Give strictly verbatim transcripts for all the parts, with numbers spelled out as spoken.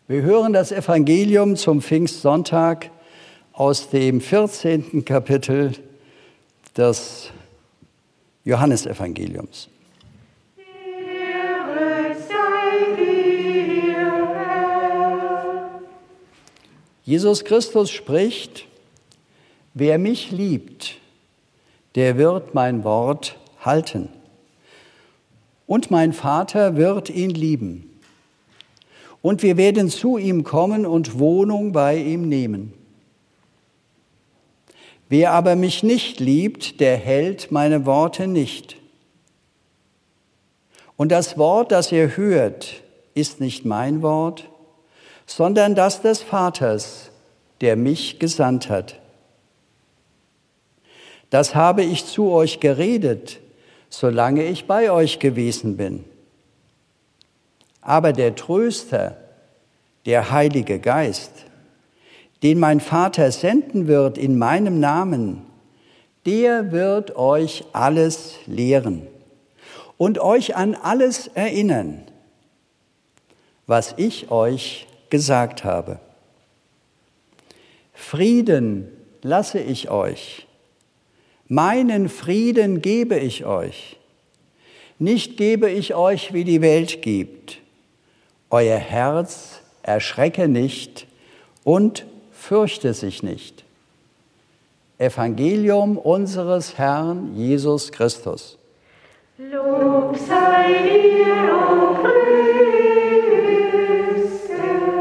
Wir hören das Evangelium zum Pfingstsonntag aus dem vierzehnten Kapitel des Johannesevangeliums. Jesus Christus spricht: Wer mich liebt, der wird mein Wort halten. Und mein Vater wird ihn lieben. Und wir werden zu ihm kommen und Wohnung bei ihm nehmen. Wer aber mich nicht liebt, der hält meine Worte nicht. Und das Wort, das ihr hört, ist nicht mein Wort, sondern das des Vaters, der mich gesandt hat. Das habe ich zu euch geredet, solange ich bei euch gewesen bin. Aber der Tröster, der Heilige Geist, den mein Vater senden wird in meinem Namen, der wird euch alles lehren und euch an alles erinnern, was ich euch gesagt habe. Frieden lasse ich euch, meinen Frieden gebe ich euch. Nicht gebe ich euch, wie die Welt gibt. Euer Herz erschrecke nicht und fürchte sich nicht. Evangelium unseres Herrn Jesus Christus. Lob sei dir, o Christus.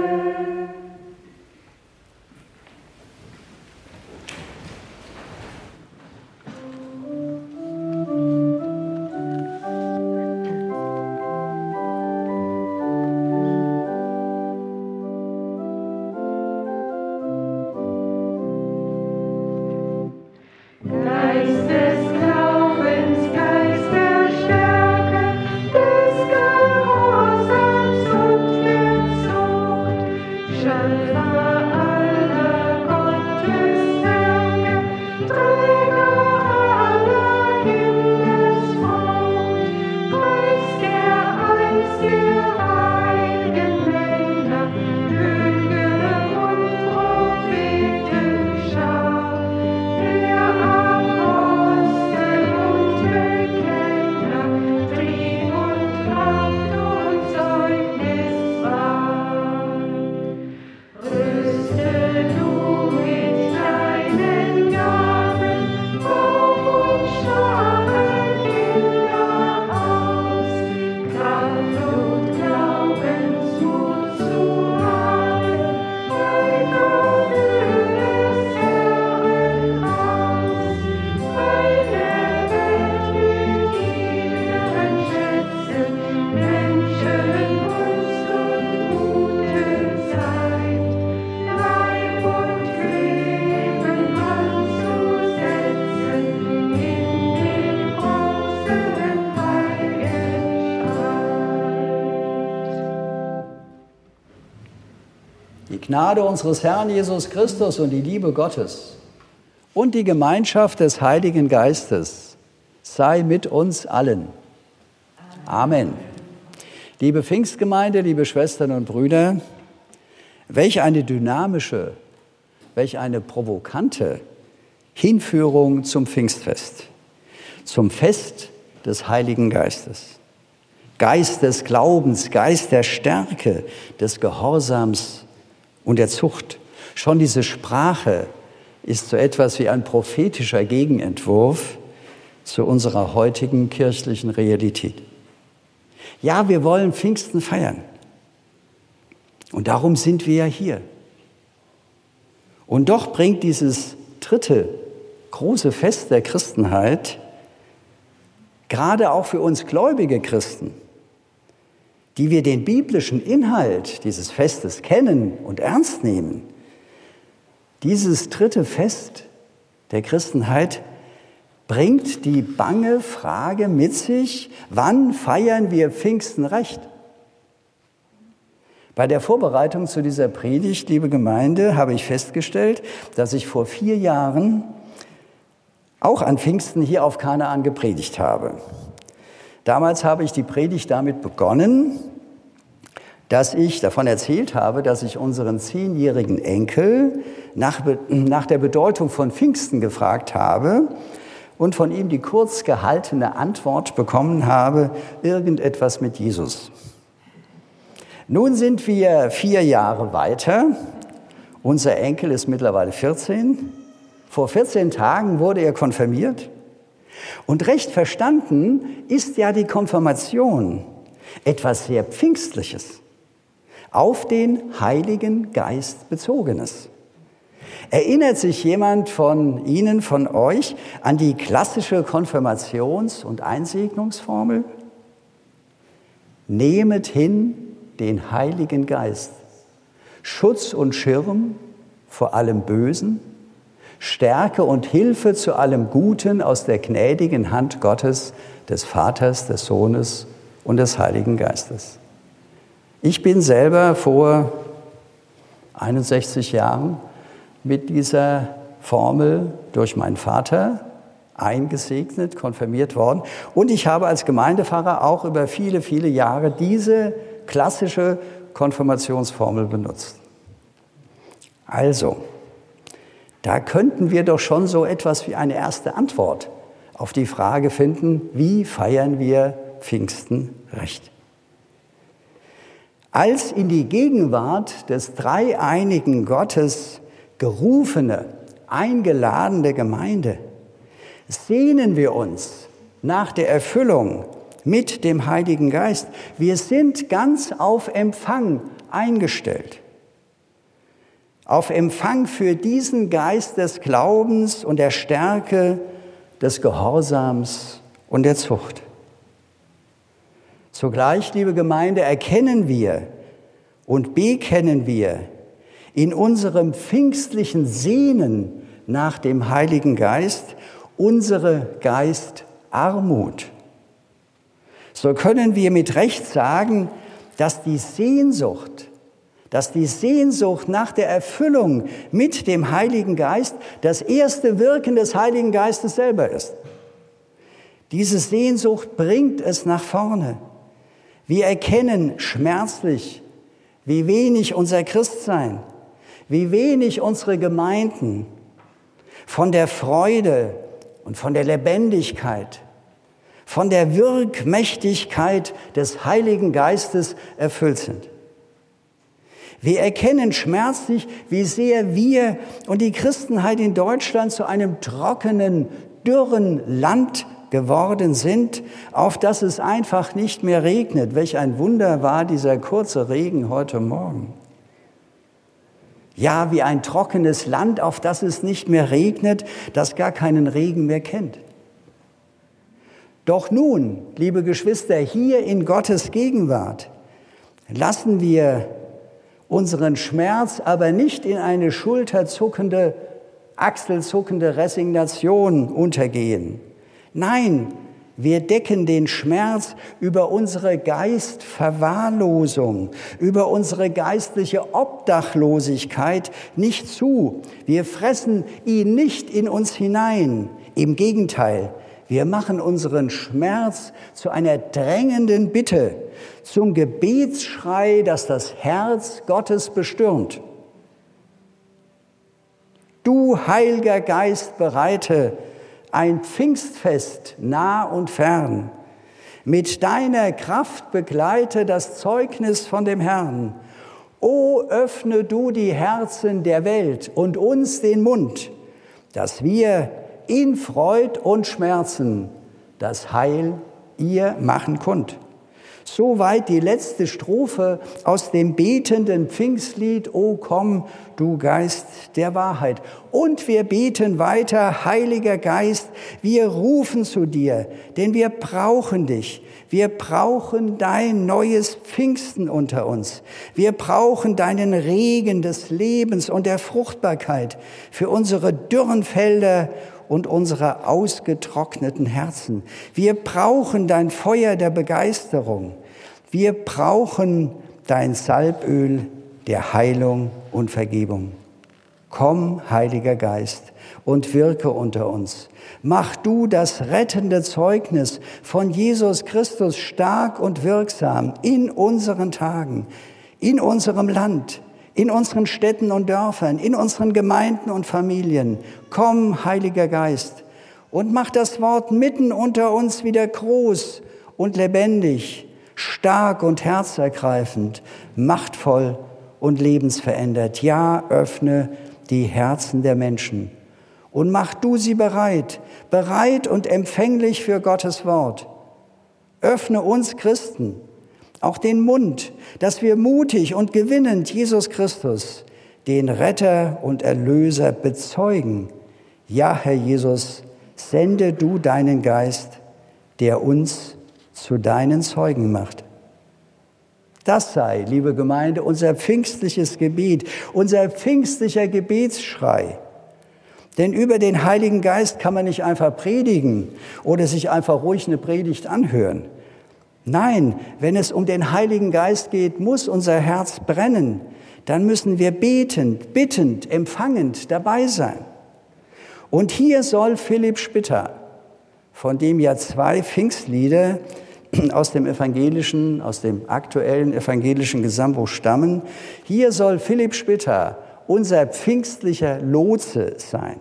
Die Gnade unseres Herrn Jesus Christus und die Liebe Gottes und die Gemeinschaft des Heiligen Geistes sei mit uns allen. Amen. Liebe Pfingstgemeinde, liebe Schwestern und Brüder, welch eine dynamische, welch eine provokante Hinführung zum Pfingstfest, zum Fest des Heiligen Geistes. Geist des Glaubens, Geist der Stärke, des Gehorsams und der Zucht. Schon diese Sprache ist so etwas wie ein prophetischer Gegenentwurf zu unserer heutigen kirchlichen Realität. Ja, wir wollen Pfingsten feiern. Und darum sind wir ja hier. Und doch bringt dieses dritte große Fest der Christenheit, gerade auch für uns gläubige Christen, die wir den biblischen Inhalt dieses Festes kennen und ernst nehmen, dieses dritte Fest der Christenheit bringt die bange Frage mit sich: Wann feiern wir Pfingsten recht? Bei der Vorbereitung zu dieser Predigt, liebe Gemeinde, habe ich festgestellt, dass ich vor vier Jahren auch an Pfingsten hier auf Kanaan gepredigt habe. Damals habe ich die Predigt damit begonnen, dass ich davon erzählt habe, dass ich unseren zehnjährigen Enkel nach, nach der Bedeutung von Pfingsten gefragt habe und von ihm die kurz gehaltene Antwort bekommen habe, irgendetwas mit Jesus. Nun sind wir vier Jahre weiter. Unser Enkel ist mittlerweile vierzehn. Vor vierzehn Tagen wurde er konfirmiert. Und recht verstanden ist ja die Konfirmation etwas sehr Pfingstliches, auf den Heiligen Geist bezogenes. Erinnert sich jemand von Ihnen, von euch, an die klassische Konfirmations- und Einsegnungsformel? Nehmet hin den Heiligen Geist, Schutz und Schirm vor allem Bösen, Stärke und Hilfe zu allem Guten aus der gnädigen Hand Gottes, des Vaters, des Sohnes und des Heiligen Geistes. Ich bin selber vor einundsechzig Jahren mit dieser Formel durch meinen Vater eingesegnet, konfirmiert worden. Und ich habe als Gemeindepfarrer auch über viele, viele Jahre diese klassische Konfirmationsformel benutzt. Also, da könnten wir doch schon so etwas wie eine erste Antwort auf die Frage finden, wie feiern wir Pfingsten recht? Als in die Gegenwart des dreieinigen Gottes gerufene, eingeladene Gemeinde sehnen wir uns nach der Erfüllung mit dem Heiligen Geist. Wir sind ganz auf Empfang eingestellt. Auf Empfang für diesen Geist des Glaubens und der Stärke, des Gehorsams und der Zucht. Zugleich, liebe Gemeinde, erkennen wir und bekennen wir in unserem pfingstlichen Sehnen nach dem Heiligen Geist unsere Geistarmut. So können wir mit Recht sagen, dass die Sehnsucht, dass die Sehnsucht nach der Erfüllung mit dem Heiligen Geist das erste Wirken des Heiligen Geistes selber ist. Diese Sehnsucht bringt es nach vorne. Wir erkennen schmerzlich, wie wenig unser Christsein, wie wenig unsere Gemeinden von der Freude und von der Lebendigkeit, von der Wirkmächtigkeit des Heiligen Geistes erfüllt sind. Wir erkennen schmerzlich, wie sehr wir und die Christenheit in Deutschland zu einem trockenen, dürren Land geworden sind, auf das es einfach nicht mehr regnet. Welch ein Wunder war dieser kurze Regen heute Morgen. Ja, wie ein trockenes Land, auf das es nicht mehr regnet, das gar keinen Regen mehr kennt. Doch nun, liebe Geschwister, hier in Gottes Gegenwart lassen wir unseren Schmerz aber nicht in eine schulterzuckende, achselzuckende Resignation untergehen. Nein, wir decken den Schmerz über unsere Geistverwahrlosung, über unsere geistliche Obdachlosigkeit nicht zu. Wir fressen ihn nicht in uns hinein. Im Gegenteil, wir machen unseren Schmerz zu einer drängenden Bitte, zum Gebetsschrei, das das Herz Gottes bestürmt. Du, Heiliger Geist, bereite ein Pfingstfest nah und fern. Mit deiner Kraft begleite das Zeugnis von dem Herrn. O, öffne du die Herzen der Welt und uns den Mund, dass wir in Freud und Schmerzen das Heil ihr machen kund. Soweit die letzte Strophe aus dem betenden Pfingstlied, O komm, du Geist der Wahrheit. Und wir beten weiter, Heiliger Geist, wir rufen zu dir, denn wir brauchen dich. Wir brauchen dein neues Pfingsten unter uns. Wir brauchen deinen Regen des Lebens und der Fruchtbarkeit für unsere dürren Felder und unsere ausgetrockneten Herzen. Wir brauchen dein Feuer der Begeisterung. Wir brauchen dein Salböl der Heilung und Vergebung. Komm, Heiliger Geist, und wirke unter uns. Mach du das rettende Zeugnis von Jesus Christus stark und wirksam in unseren Tagen. in unserem Land, in unseren Städten und Dörfern, in unseren Gemeinden und Familien. Komm, Heiliger Geist, und mach das Wort mitten unter uns wieder groß und lebendig, stark und herzergreifend, machtvoll und lebensverändert. Ja, öffne die Herzen der Menschen und mach du sie bereit, bereit und empfänglich für Gottes Wort. Öffne uns Christen auch den Mund, dass wir mutig und gewinnend Jesus Christus, den Retter und Erlöser, bezeugen. Ja, Herr Jesus, sende du deinen Geist, der uns zu deinen Zeugen macht. Das sei, liebe Gemeinde, unser pfingstliches Gebet, unser pfingstlicher Gebetsschrei. Denn über den Heiligen Geist kann man nicht einfach predigen oder sich einfach ruhig eine Predigt anhören. Nein, wenn es um den Heiligen Geist geht, muss unser Herz brennen. Dann müssen wir betend, bittend, empfangend dabei sein. Und hier soll Philipp Spitta, von dem ja zwei Pfingstlieder aus dem evangelischen, aus dem aktuellen evangelischen Gesangbuch stammen, hier soll Philipp Spitta unser pfingstlicher Lotse sein.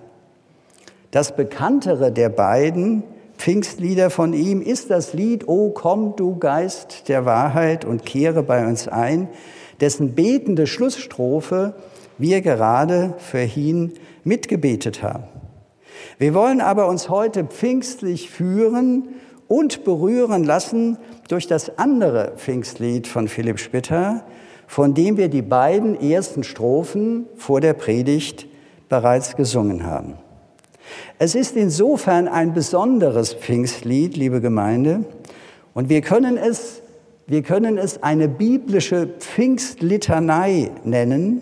Das bekanntere der beiden Pfingstlieder von ihm ist das Lied O komm, du Geist der Wahrheit und kehre bei uns ein, dessen betende Schlussstrophe wir gerade für ihn mitgebetet haben. Wir wollen aber uns heute pfingstlich führen und berühren lassen durch das andere Pfingstlied von Philipp Spitta, von dem wir die beiden ersten Strophen vor der Predigt bereits gesungen haben. Es ist insofern ein besonderes Pfingstlied, liebe Gemeinde, und wir können es, wir können es eine biblische Pfingstlitanei nennen,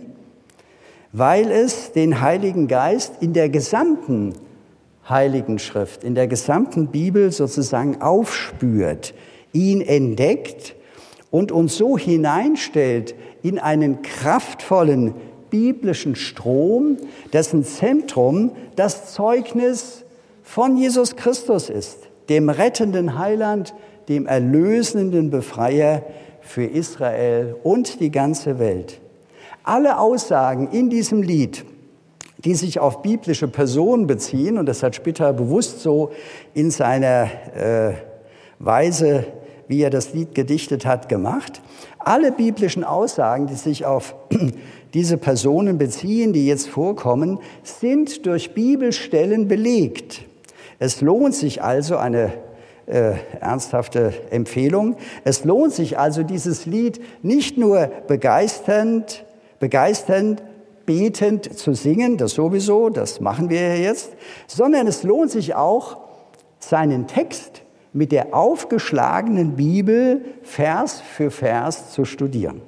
weil es den Heiligen Geist in der gesamten Heiligen Schrift, in der gesamten Bibel sozusagen aufspürt, ihn entdeckt und uns so hineinstellt in einen kraftvollen biblischen Strom, dessen Zentrum das Zeugnis von Jesus Christus ist, dem rettenden Heiland, dem erlösenden Befreier für Israel und die ganze Welt. Alle Aussagen in diesem Lied, die sich auf biblische Personen beziehen, und das hat Spitta bewusst so in seiner äh, Weise, wie er das Lied gedichtet hat, gemacht. Alle biblischen Aussagen, die sich auf diese Personen beziehen, die jetzt vorkommen, sind durch Bibelstellen belegt. Es lohnt sich also, eine äh, ernsthafte Empfehlung, es lohnt sich also, dieses Lied nicht nur begeisternd, begeisternd, betend zu singen, das sowieso, das machen wir ja jetzt, sondern es lohnt sich auch, seinen Text mit der aufgeschlagenen Bibel Vers für Vers zu studieren.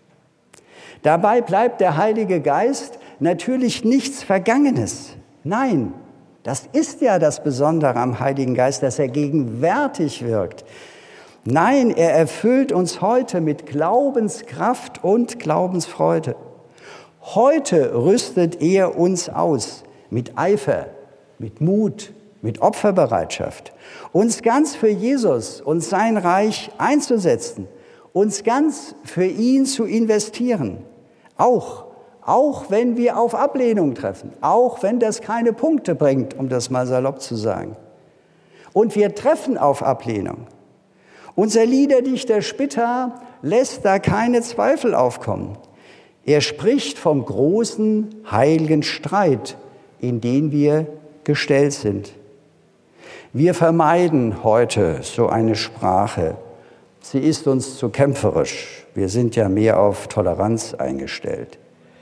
Dabei bleibt der Heilige Geist natürlich nichts Vergangenes. Nein, das ist ja das Besondere am Heiligen Geist, dass er gegenwärtig wirkt. Nein, er erfüllt uns heute mit Glaubenskraft und Glaubensfreude. Heute rüstet er uns aus mit Eifer, mit Mut, mit Opferbereitschaft, uns ganz für Jesus und sein Reich einzusetzen, uns ganz für ihn zu investieren. Auch, auch wenn wir auf Ablehnung treffen, auch wenn das keine Punkte bringt, um das mal salopp zu sagen. Und wir treffen auf Ablehnung. Unser Liederdichter Spitta lässt da keine Zweifel aufkommen. Er spricht vom großen, heiligen Streit, in den wir gestellt sind. Wir vermeiden heute so eine Sprache. Sie ist uns zu kämpferisch. Wir sind ja mehr auf Toleranz eingestellt.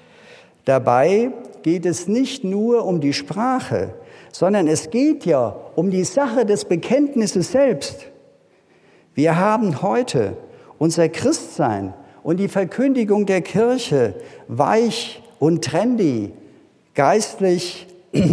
Dabei geht es nicht nur um die Sprache, sondern es geht ja um die Sache des Bekenntnisses selbst. Wir haben heute unser Christsein und die Verkündigung der Kirche weich und trendy, geistlich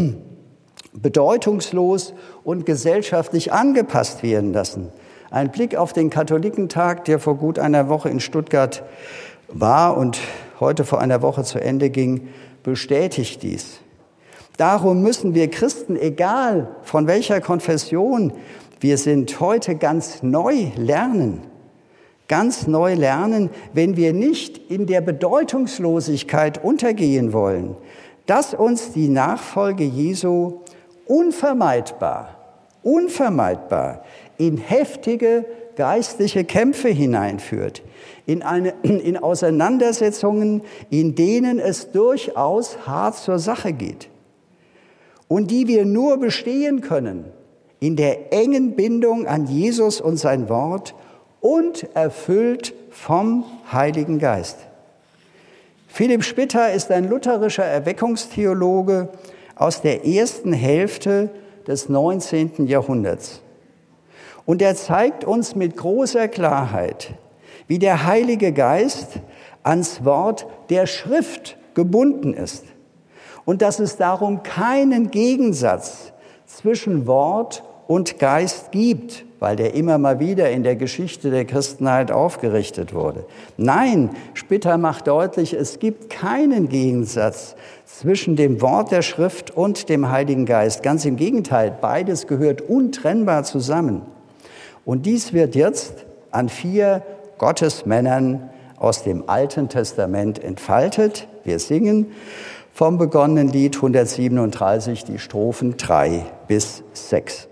bedeutungslos und gesellschaftlich angepasst werden lassen. Ein Blick auf den Katholikentag, der vor gut einer Woche in Stuttgart war und heute vor einer Woche zu Ende ging, bestätigt dies. Darum müssen wir Christen, egal von welcher Konfession wir sind, heute ganz neu lernen, ganz neu lernen, wenn wir nicht in der Bedeutungslosigkeit untergehen wollen, dass uns die Nachfolge Jesu unvermeidbar, unvermeidbar in heftige geistliche Kämpfe hineinführt, in, eine, in Auseinandersetzungen, in denen es durchaus hart zur Sache geht und die wir nur bestehen können in der engen Bindung an Jesus und sein Wort und erfüllt vom Heiligen Geist. Philipp Spitta ist ein lutherischer Erweckungstheologe aus der ersten Hälfte des neunzehnten Jahrhunderts. Und er zeigt uns mit großer Klarheit, wie der Heilige Geist ans Wort der Schrift gebunden ist und dass es darum keinen Gegensatz zwischen Wort und Geist gibt, weil der immer mal wieder in der Geschichte der Christenheit aufgerichtet wurde. Nein, Spitta macht deutlich, es gibt keinen Gegensatz zwischen dem Wort der Schrift und dem Heiligen Geist. Ganz im Gegenteil, beides gehört untrennbar zusammen. Und dies wird jetzt an vier Gottesmännern aus dem Alten Testament entfaltet. Wir singen vom begonnenen Lied hundertsiebenunddreißig die Strophen drei bis sechs.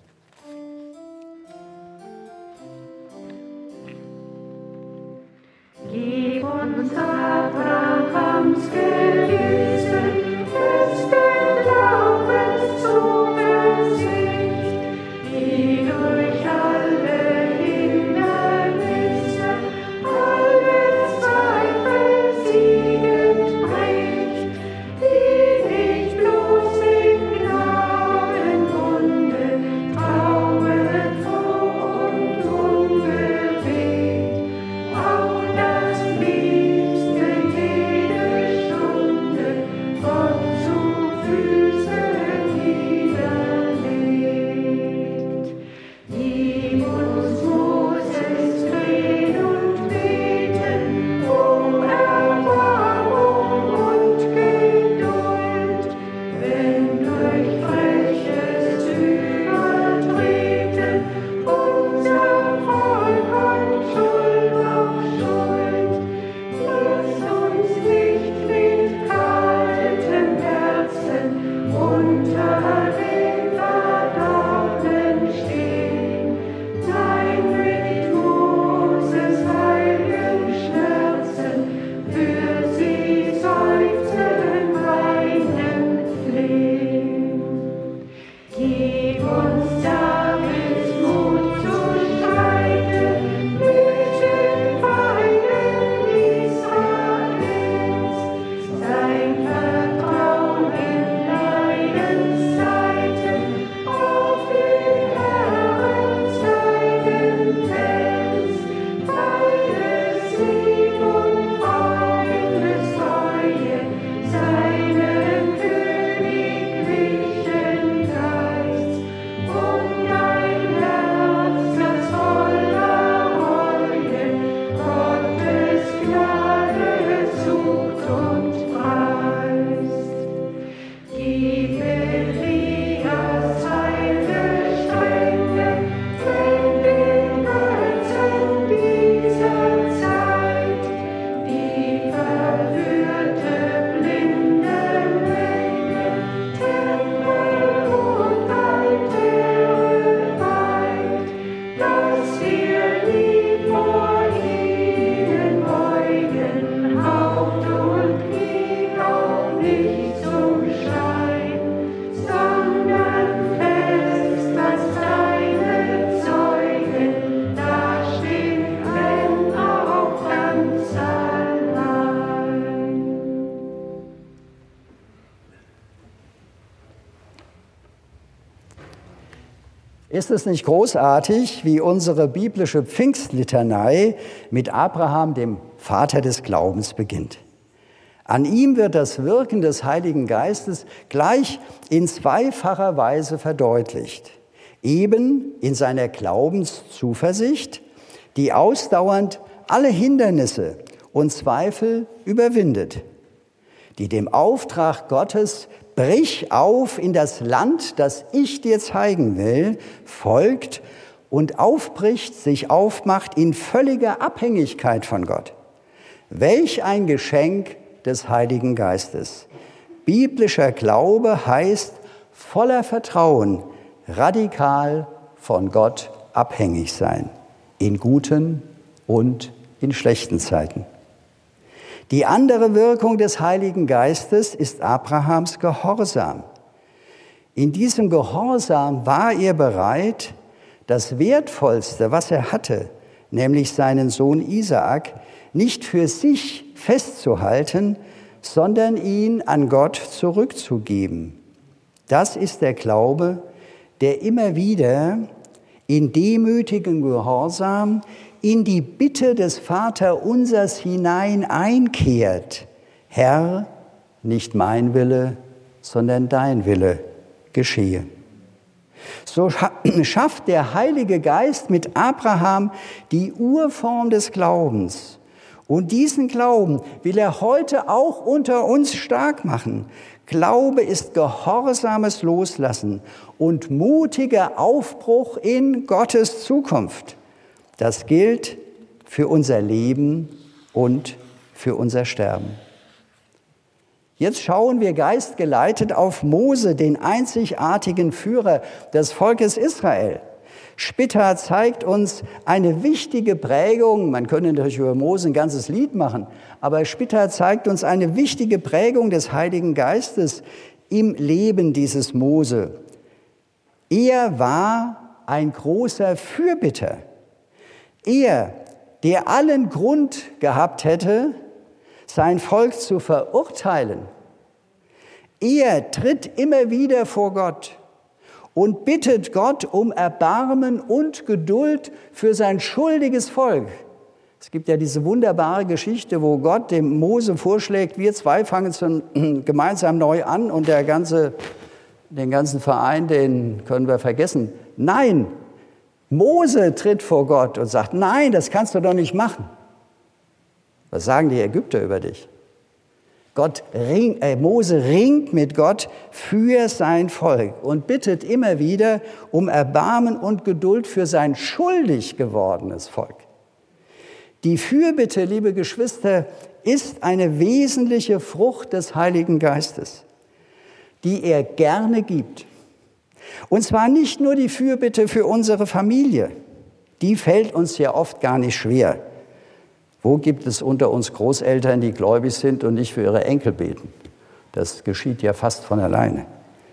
Gib uns Abrahams Gelüste, feste Glaubenszuversicht, die durch alle Hindernisse, alle Zweifel siegend bricht, die nicht bloß im Gnadenbunde trauet froh und unbewegt, auch das Liebste jede Stunde Gott zu Füßen niederlegt. Gib uns Moses drehen und beten um Erbarmung und Geduld, wenn durch freches Übertreten unser Volk an Schuld auf Schuld. Lass uns nicht mit kaltem Herzen unter den Verdammten stehen. Nein, mit Moses heiligen Schmerzen für sie seufzen, weinen, flehen. Gib uns Davids Mut zu streiten mit den Feinden Israels, sein Vertrauen in Leidenszeiten auf den Herrn zeigen lässt, Feindessieg und Freundestreue, seinen königlichen Geist, und dein Herz, das voller Reue Gottes Gnade sucht und preist. Gib Elias Heilgestränge, wenn den Götzen dieser Zeit die verführte blinde Menge Tempel und Altäre weiht, dass wir lieb vor ihnen beugen, Haupt und Knie auch nicht zum Schein, sondern fest als deine Zeugen dastehen, wenn auch ganz allein. Ist es nicht großartig, wie unsere biblische Pfingstlitanei mit Abraham, dem Vater des Glaubens, beginnt? An ihm wird das Wirken des Heiligen Geistes gleich in zweifacher Weise verdeutlicht. Eben in seiner Glaubenszuversicht, die ausdauernd alle Hindernisse und Zweifel überwindet, die dem Auftrag Gottes "Brich auf in das Land, das ich dir zeigen will", folgt und aufbricht, sich aufmacht in völliger Abhängigkeit von Gott. Welch ein Geschenk des Heiligen Geistes. Biblischer Glaube heißt voller Vertrauen, radikal von Gott abhängig sein, in guten und in schlechten Zeiten. Die andere Wirkung des Heiligen Geistes ist Abrahams Gehorsam. In diesem Gehorsam war er bereit, das Wertvollste, was er hatte, nämlich seinen Sohn Isaak, nicht für sich festzuhalten, sondern ihn an Gott zurückzugeben. Das ist der Glaube, der immer wieder in demütigem Gehorsam in die Bitte des Vaterunsers hinein einkehrt. Herr, nicht mein Wille, sondern dein Wille geschehe. So schafft der Heilige Geist mit Abraham die Urform des Glaubens. Und diesen Glauben will er heute auch unter uns stark machen. Glaube ist gehorsames Loslassen und mutiger Aufbruch in Gottes Zukunft. Das gilt für unser Leben und für unser Sterben. Jetzt schauen wir geistgeleitet auf Mose, den einzigartigen Führer des Volkes Israel. Spitta zeigt uns eine wichtige Prägung, man könnte natürlich über Mose ein ganzes Lied machen, aber Spitta zeigt uns eine wichtige Prägung des Heiligen Geistes im Leben dieses Mose. Er war ein großer Fürbitter. Er, der allen Grund gehabt hätte, sein Volk zu verurteilen. Er tritt immer wieder vor Gott und bittet Gott um Erbarmen und Geduld für sein schuldiges Volk. Es gibt ja diese wunderbare Geschichte, wo Gott dem Mose vorschlägt, wir zwei fangen zu, gemeinsam neu an und der ganze, den ganzen Verein, den können wir vergessen. Nein, Mose tritt vor Gott und sagt, nein, das kannst du doch nicht machen. Was sagen die Ägypter über dich? Gott ring, äh, Mose ringt mit Gott für sein Volk und bittet immer wieder um Erbarmen und Geduld für sein schuldig gewordenes Volk. Die Fürbitte, liebe Geschwister, ist eine wesentliche Frucht des Heiligen Geistes, die er gerne gibt. Und zwar nicht nur die Fürbitte für unsere Familie, die fällt uns ja oft gar nicht schwer. Wo gibt es unter uns Großeltern, die gläubig sind und nicht für ihre Enkel beten? Das geschieht ja fast von alleine.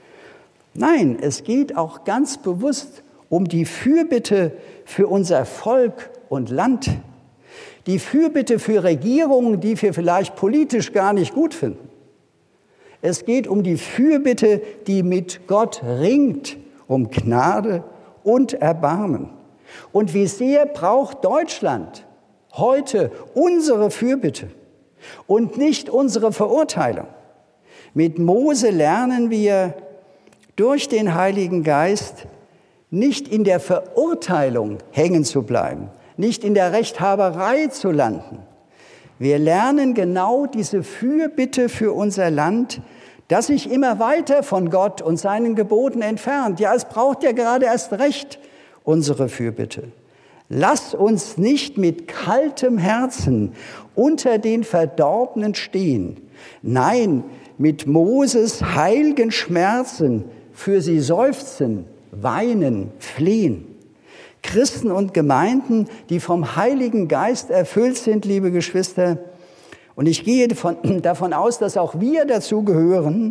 Nein, es geht auch ganz bewusst um die Fürbitte für unser Volk und Land. Die Fürbitte für Regierungen, die wir vielleicht politisch gar nicht gut finden. Es geht um die Fürbitte, die mit Gott ringt, um Gnade und Erbarmen. Und wie sehr braucht Deutschland heute unsere Fürbitte und nicht unsere Verurteilung. Mit Mose lernen wir durch den Heiligen Geist nicht in der Verurteilung hängen zu bleiben, nicht in der Rechthaberei zu landen. Wir lernen genau diese Fürbitte für unser Land, das sich immer weiter von Gott und seinen Geboten entfernt. Ja, es braucht ja gerade erst recht unsere Fürbitte. Lass uns nicht mit kaltem Herzen unter den Verdorbenen stehen. Nein, mit Moses heilgen Schmerzen für sie seufzen, weinen, flehen. Christen und Gemeinden, die vom Heiligen Geist erfüllt sind, liebe Geschwister, und ich gehe davon, davon aus, dass auch wir dazu gehören,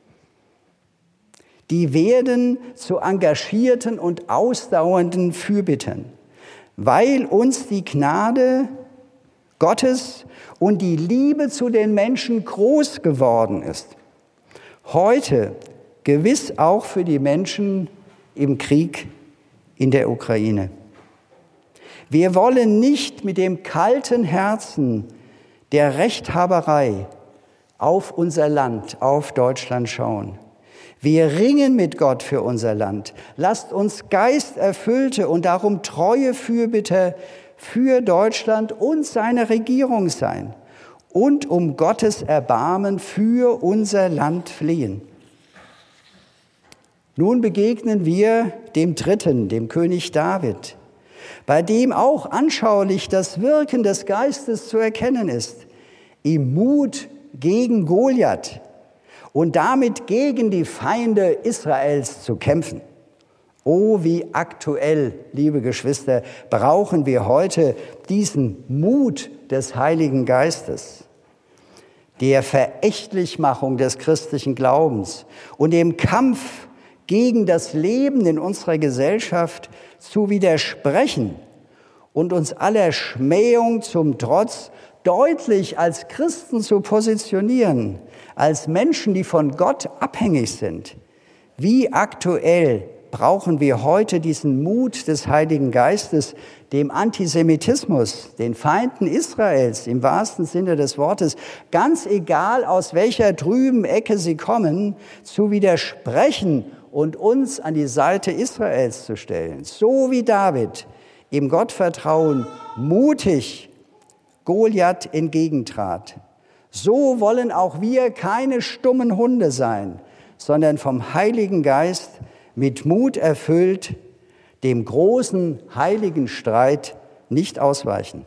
die werden zu engagierten und ausdauernden Fürbittern, weil uns die Gnade Gottes und die Liebe zu den Menschen groß geworden ist. Heute gewiss auch für die Menschen im Krieg in der Ukraine. Wir wollen nicht mit dem kalten Herzen der Rechthaberei auf unser Land, auf Deutschland schauen. Wir ringen mit Gott für unser Land. Lasst uns geisterfüllte und darum treue Fürbitter für Deutschland und seine Regierung sein und um Gottes Erbarmen für unser Land flehen. Nun begegnen wir dem Dritten, dem König David, bei dem auch anschaulich das Wirken des Geistes zu erkennen ist, im Mut gegen Goliath und damit gegen die Feinde Israels zu kämpfen. Oh, wie aktuell, liebe Geschwister, brauchen wir heute diesen Mut des Heiligen Geistes, der Verächtlichmachung des christlichen Glaubens und dem Kampf gegen das Leben in unserer Gesellschaft zu widersprechen und uns aller Schmähung zum Trotz deutlich als Christen zu positionieren, als Menschen, die von Gott abhängig sind. Wie aktuell brauchen wir heute diesen Mut des Heiligen Geistes, dem Antisemitismus, den Feinden Israels im wahrsten Sinne des Wortes, ganz egal aus welcher trüben Ecke sie kommen, zu widersprechen und uns an die Seite Israels zu stellen. So wie David im Gottvertrauen mutig Goliath entgegentrat. So wollen auch wir keine stummen Hunde sein, sondern vom Heiligen Geist mit Mut erfüllt, dem großen heiligen Streit nicht ausweichen.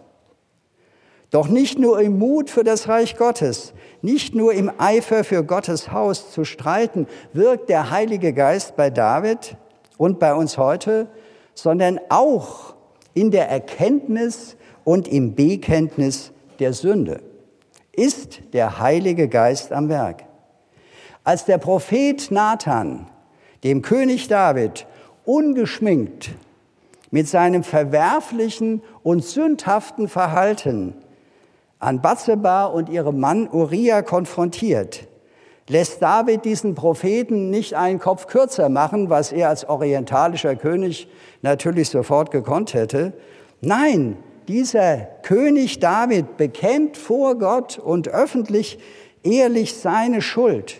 Doch nicht nur im Mut für das Reich Gottes, nicht nur im Eifer für Gottes Haus zu streiten, wirkt der Heilige Geist bei David und bei uns heute, sondern auch in der Erkenntnis und im Bekenntnis der Sünde ist der Heilige Geist am Werk. Als der Prophet Nathan dem König David ungeschminkt mit seinem verwerflichen und sündhaften Verhalten an Bathseba und ihrem Mann Uria konfrontiert, lässt David diesen Propheten nicht einen Kopf kürzer machen, was er als orientalischer König natürlich sofort gekonnt hätte. Nein, dieser König David bekennt vor Gott und öffentlich ehrlich seine Schuld.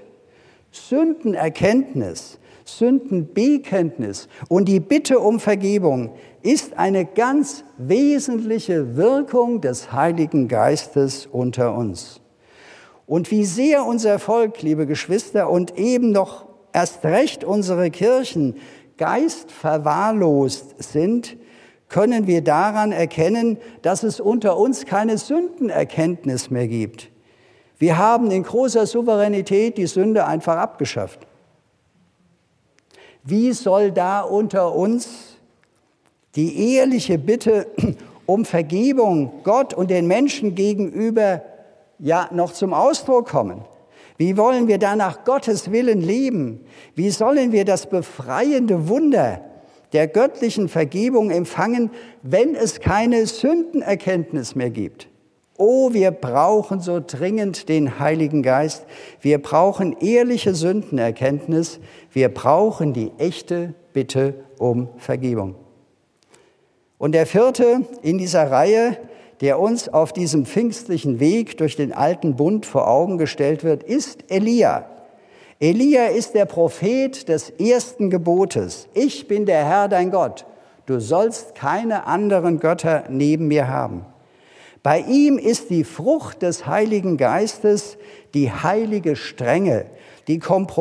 Sündenerkenntnis, Sündenbekenntnis und die Bitte um Vergebung ist eine ganz wesentliche Wirkung des Heiligen Geistes unter uns. Und wie sehr unser Volk, liebe Geschwister, und eben noch erst recht unsere Kirchen geistverwahrlost sind, können wir daran erkennen, dass es unter uns keine Sündenerkenntnis mehr gibt. Wir haben in großer Souveränität die Sünde einfach abgeschafft. Wie soll da unter uns die ehrliche Bitte um Vergebung Gott und den Menschen gegenüber ja noch zum Ausdruck kommen? Wie wollen wir da nach Gottes Willen leben? Wie sollen wir das befreiende Wunder der göttlichen Vergebung empfangen, wenn es keine Sündenerkenntnis mehr gibt? Oh, wir brauchen so dringend den Heiligen Geist. Wir brauchen ehrliche Sündenerkenntnis. Wir brauchen die echte Bitte um Vergebung. Und der vierte in dieser Reihe, der uns auf diesem pfingstlichen Weg durch den alten Bund vor Augen gestellt wird, ist Elia. Elia ist der Prophet des ersten Gebotes. Ich bin der Herr, dein Gott. Du sollst keine anderen Götter neben mir haben. Bei ihm ist die Frucht des Heiligen Geistes die heilige Strenge, die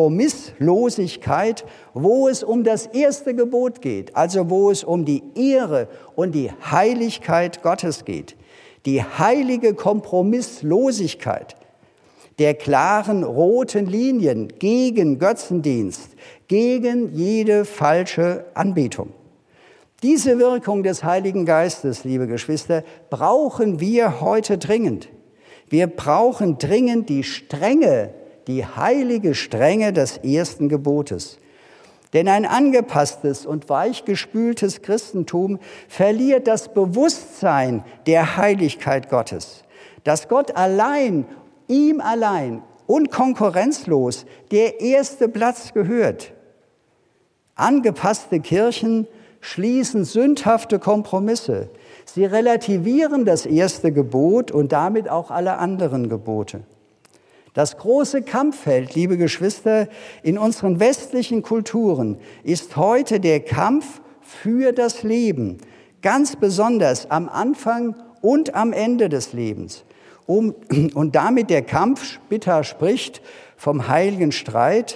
Kompromisslosigkeit, wo es um das erste Gebot geht, also wo es um die Ehre und die Heiligkeit Gottes geht. Die heilige Kompromisslosigkeit der klaren roten Linien gegen Götzendienst, gegen jede falsche Anbetung. Diese Wirkung des Heiligen Geistes, liebe Geschwister, brauchen wir heute dringend. Wir brauchen dringend die Strenge, die heilige Strenge des ersten Gebotes. Denn ein angepasstes und weichgespültes Christentum verliert das Bewusstsein der Heiligkeit Gottes, dass Gott allein, ihm allein und konkurrenzlos der erste Platz gehört. Angepasste Kirchen schließen sündhafte Kompromisse. Sie relativieren das erste Gebot und damit auch alle anderen Gebote. Das große Kampffeld, liebe Geschwister, in unseren westlichen Kulturen ist heute der Kampf für das Leben, ganz besonders am Anfang und am Ende des Lebens. Um, und damit der Kampf, Spitzer spricht vom heiligen Streit,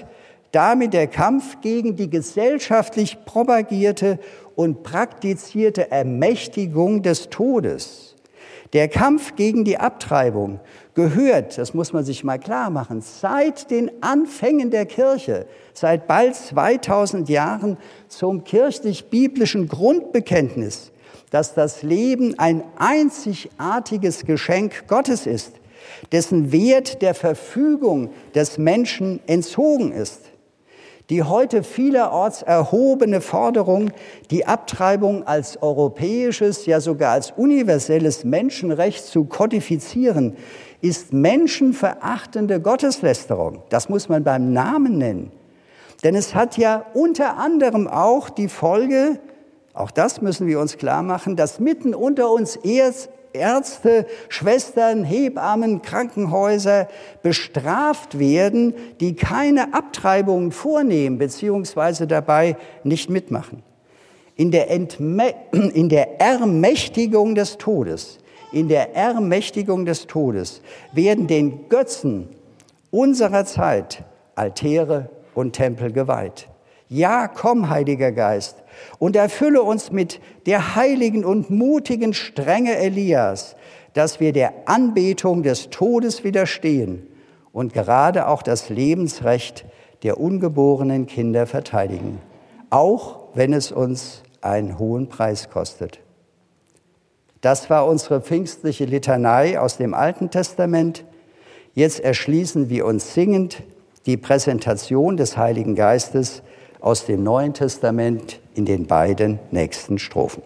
damit der Kampf gegen die gesellschaftlich propagierte und praktizierte Ermächtigung des Todes. Der Kampf gegen die Abtreibung gehört, das muss man sich mal klar machen, seit den Anfängen der Kirche, seit bald zweitausend Jahren zum kirchlich-biblischen Grundbekenntnis, dass das Leben ein einzigartiges Geschenk Gottes ist, dessen Wert der Verfügung des Menschen entzogen ist. Die heute vielerorts erhobene Forderung, die Abtreibung als europäisches, ja sogar als universelles Menschenrecht zu kodifizieren, ist menschenverachtende Gotteslästerung. Das muss man beim Namen nennen. Denn es hat ja unter anderem auch die Folge, auch das müssen wir uns klar machen, dass mitten unter uns Ärzte, Schwestern, Hebammen, Krankenhäuser bestraft werden, die keine Abtreibungen vornehmen bzw. dabei nicht mitmachen. In der, Entme- in der Ermächtigung des Todes, in der Ermächtigung des Todes werden den Götzen unserer Zeit Altäre und Tempel geweiht. Ja, komm, Heiliger Geist, und erfülle uns mit der heiligen und mutigen Strenge Elias, dass wir der Anbetung des Todes widerstehen und gerade auch das Lebensrecht der ungeborenen Kinder verteidigen, auch wenn es uns einen hohen Preis kostet. Das war unsere pfingstliche Litanei aus dem Alten Testament. Jetzt erschließen wir uns singend die Präsentation des Heiligen Geistes aus dem Neuen Testament in den beiden nächsten Strophen.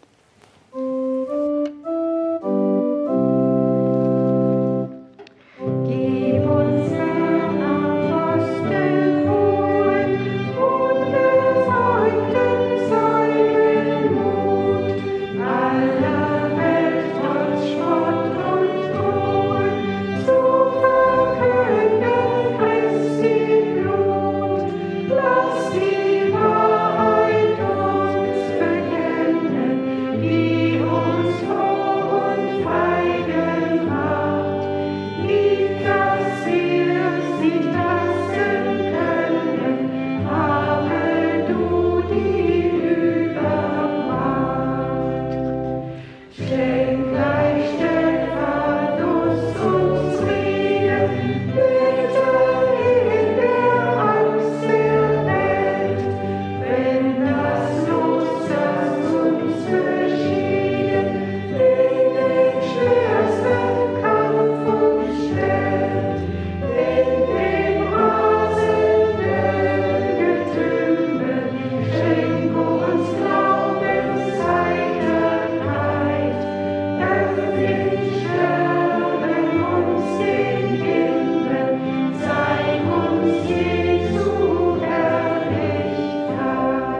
Gib uns, Herr, Apostel hohen, ungesäumten Zeugen Mut, aller Welt trotz Spott und Drohen zu verkünden Christi Blut. Lass die Wahrheit uns bekennen, die uns froh und frei gemacht. Gib, dass wir sie lassen können, habe du die Übermacht. Schenk leichte Verlust und Frieden, mitten in der Angst der Welt. Wenn das Los, das uns beschieden, in den schwersten Kampf uns stellt, in dem rasenden Getümmel, schenk uns Glaubensheiterkeit, öffentlich Sterben uns den Himmel, zeig uns Jesu Herrlichkeit.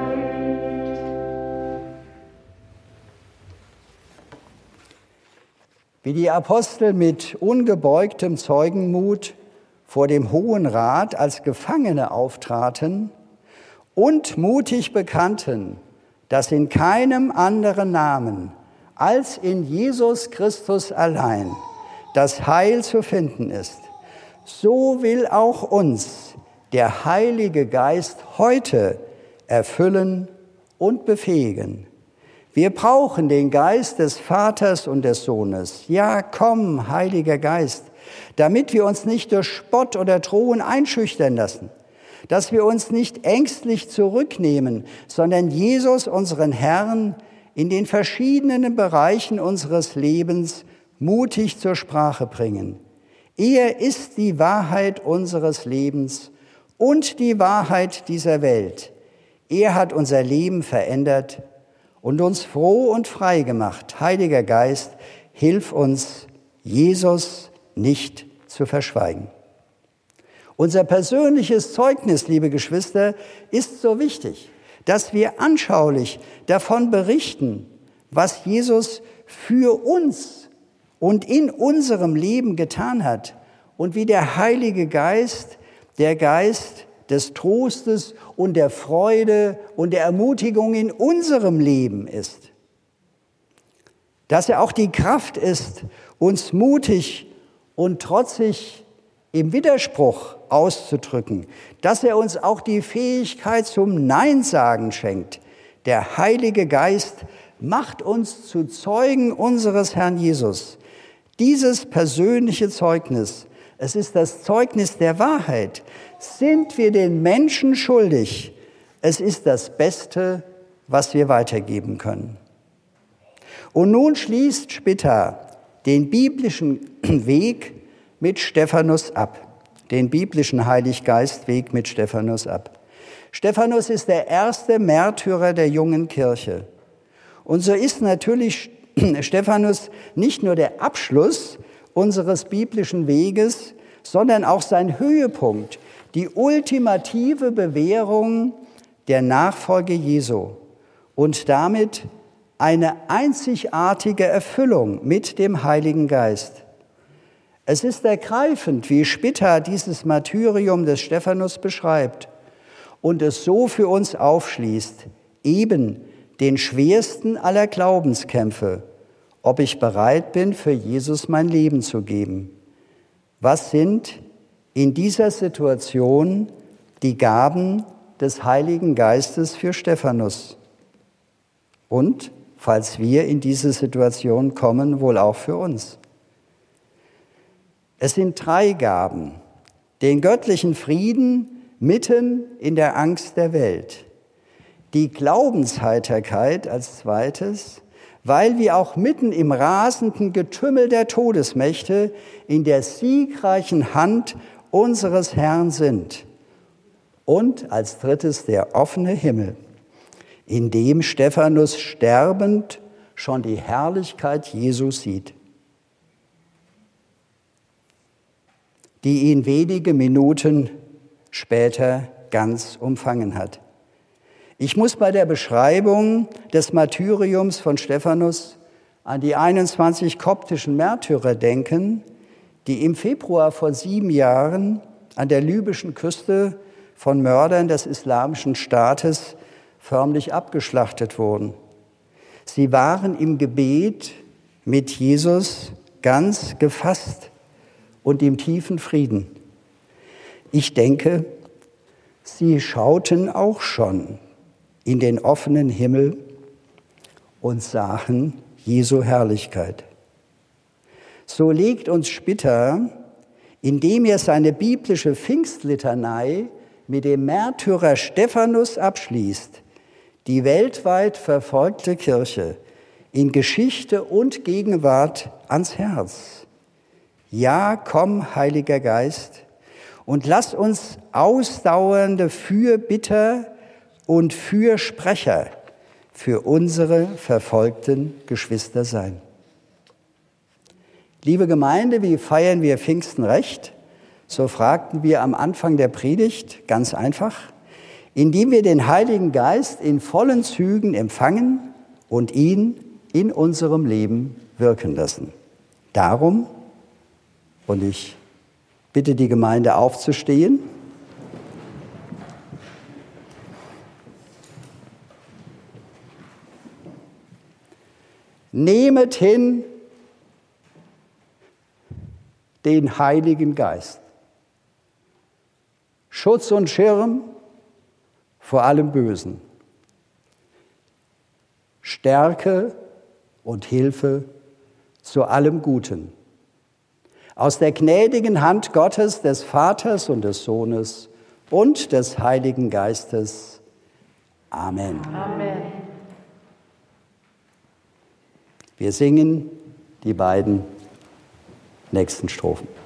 Wie die Apostel mit ungebeugtem Zeugenmut vor dem Hohen Rat als Gefangene auftraten und mutig bekannten, dass in keinem anderen Namen als in Jesus Christus allein das Heil zu finden ist, so will auch uns der Heilige Geist heute erfüllen und befähigen. Wir brauchen den Geist des Vaters und des Sohnes. Ja, komm, Heiliger Geist, damit wir uns nicht durch Spott oder Drohen einschüchtern lassen, dass wir uns nicht ängstlich zurücknehmen, sondern Jesus, unseren Herrn, in den verschiedenen Bereichen unseres Lebens mutig zur Sprache bringen. Er ist die Wahrheit unseres Lebens und die Wahrheit dieser Welt. Er hat unser Leben verändert und uns froh und frei gemacht. Heiliger Geist, hilf uns, Jesus nicht zu verschweigen. Unser persönliches Zeugnis, liebe Geschwister, ist so wichtig, dass wir anschaulich davon berichten, was Jesus für uns und in unserem Leben getan hat und wie der Heilige Geist, der Geist des Trostes und der Freude und der Ermutigung in unserem Leben ist. Dass er auch die Kraft ist, uns mutig und trotzig im Widerspruch auszudrücken, dass er uns auch die Fähigkeit zum Nein-Sagen schenkt. Der Heilige Geist macht uns zu Zeugen unseres Herrn Jesus. Dieses persönliche Zeugnis, es ist das Zeugnis der Wahrheit, sind wir den Menschen schuldig. Es ist das Beste, was wir weitergeben können. Und nun schließt Spitta den biblischen Weg mit Stephanus ab, den biblischen Heiliggeistweg mit Stephanus ab. Stephanus ist der erste Märtyrer der jungen Kirche. Und so ist natürlich Stephanus nicht nur der Abschluss unseres biblischen Weges, sondern auch sein Höhepunkt, die ultimative Bewährung der Nachfolge Jesu und damit eine einzigartige Erfüllung mit dem Heiligen Geist. Es ist ergreifend, wie Spitta dieses Martyrium des Stephanus beschreibt und es so für uns aufschließt, eben den schwersten aller Glaubenskämpfe, ob ich bereit bin, für Jesus mein Leben zu geben. Was sind in dieser Situation die Gaben des Heiligen Geistes für Stephanus? Und, falls wir in diese Situation kommen, wohl auch für uns. Es sind drei Gaben: den göttlichen Frieden mitten in der Angst der Welt, die Glaubensheiterkeit als zweites, weil wir auch mitten im rasenden Getümmel der Todesmächte in der siegreichen Hand unseres Herrn sind. Und als drittes der offene Himmel, in dem Stephanus sterbend schon die Herrlichkeit Jesu sieht, die ihn wenige Minuten später ganz umfangen hat. Ich muss bei der Beschreibung des Martyriums von Stephanus an die einundzwanzig koptischen Märtyrer denken, die im Februar vor sieben Jahren an der libyschen Küste von Mördern des Islamischen Staates förmlich abgeschlachtet wurden. Sie waren im Gebet mit Jesus ganz gefasst und im tiefen Frieden. Ich denke, sie schauten auch schon in den offenen Himmel und sahen Jesu Herrlichkeit. So legt uns Spitta, indem er seine biblische Pfingstlitanei mit dem Märtyrer Stephanus abschließt, die weltweit verfolgte Kirche in Geschichte und Gegenwart ans Herz. Ja, komm, Heiliger Geist, und lass uns ausdauernde Fürbitter und Fürsprecher für unsere verfolgten Geschwister sein. Liebe Gemeinde, wie feiern wir Pfingsten recht? So fragten wir am Anfang der Predigt, ganz einfach, indem wir den Heiligen Geist in vollen Zügen empfangen und ihn in unserem Leben wirken lassen. Darum, und ich bitte die Gemeinde aufzustehen, nehmet hin den Heiligen Geist. Schutz und Schirm vor allem Bösen. Stärke und Hilfe zu allem Guten. Aus der gnädigen Hand Gottes, des Vaters und des Sohnes und des Heiligen Geistes. Amen. Amen. Wir singen die beiden nächsten Strophen.